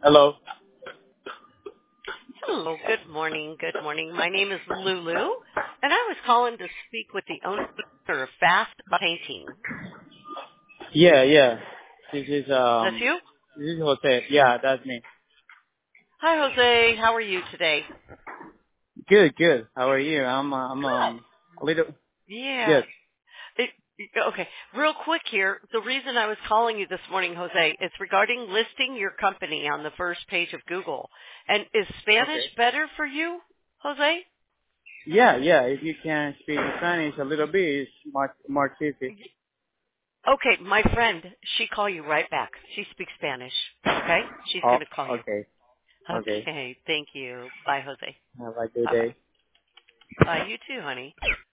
Hello. Hello, good morning, good morning. My name is Lulu, and I was calling to speak with the owner of Fast Painting. Yeah, yeah. This is That's you? this is Jose. Yeah, that's me. Hi, Jose. How are you today? Good, good. How are you? I'm Good. a little Yeah. good. It, okay, real quick here. The reason I was calling you this morning, Jose, is regarding listing your company on the first page of Google. And is Spanish Okay. better for you, Jose? Yeah, yeah. If you can speak Spanish a little bit, it's much easy. Okay, my friend, she call you right back. She speaks Spanish. Okay? She's Oh, going to call you. okay, okay. Okay. Thank you. Bye, Jose. Have a good day. Bye-bye. Bye. You too, honey.